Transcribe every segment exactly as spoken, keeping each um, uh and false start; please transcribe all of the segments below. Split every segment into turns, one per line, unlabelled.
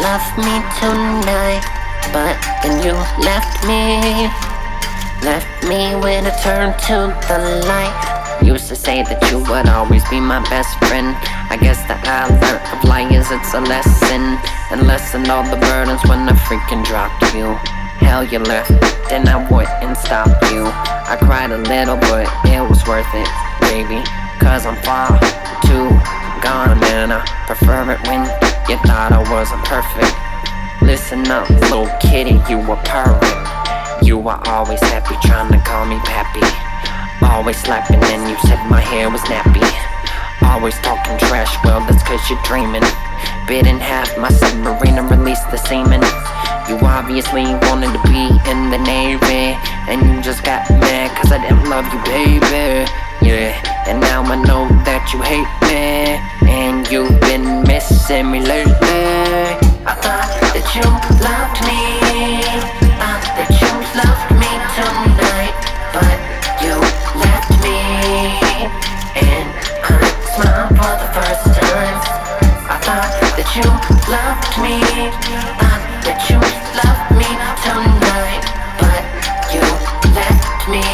love me tonight, but then you left me. Left me when I turned to the light. Used to say that you would always be my best friend. I guess that I learned of liars, it's a lesson. And lessened all the burdens when I freaking dropped you. Hell, you left, then I wouldn't stop you. I cried a little, but it was worth it, baby. Cause I'm far too gone, and I prefer it when you thought I wasn't perfect. Listen up, little kitty, you were perfect. You were always happy, trying to call me pappy. Always slapping and you said my hair was nappy. Always talking trash, well that's cause you're dreaming. Bit in half my submarine and released the semen. You obviously wanted to be in the Navy, and you just got mad cause I didn't love you, baby. Yeah, and now I know that you hate me, and you've been missing me lately. I thought that you loved me, thought that you loved me tonight, but you left me, and I smiled for the first time. I thought that you loved me, thought that you loved me tonight, but you left me,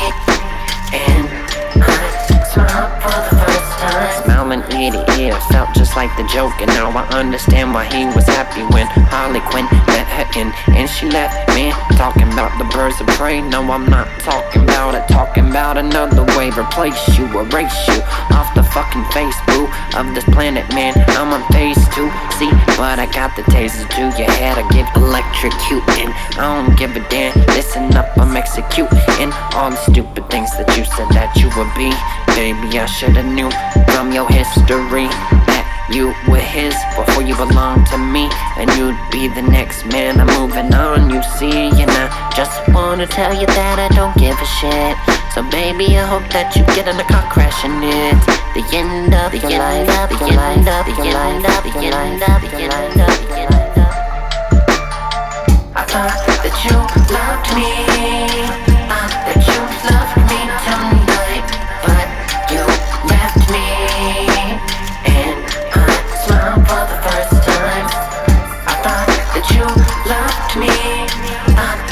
and I smiled for the first time. Smiling ear to ear, felt just like the joke, and now I understand why he was happy when Harley Quinn let her in and she left me. Talking about the birds of prey, no I'm not talking about it. Talking about another way, replace you, erase you off the fucking face, boo, of this planet, man. I'm on phase two, see, but I got the taser to your head. I get electrocuting, I don't give a damn. Listen up, I'm executing all the stupid things that you said that you would be. Baby, I should've knew from your history that you were his before you belonged to me, and you'd be the next man. I'm moving on, you see, and I just wanna tell you that I don't give a shit. So baby, I hope that you get in a car crash and it's the end of your life, the end of the end of the end of the end of the end of. I thought that you loved me, thought that you loved me tonight, but you left me, and I smiled for the first time. I thought that you loved me, thought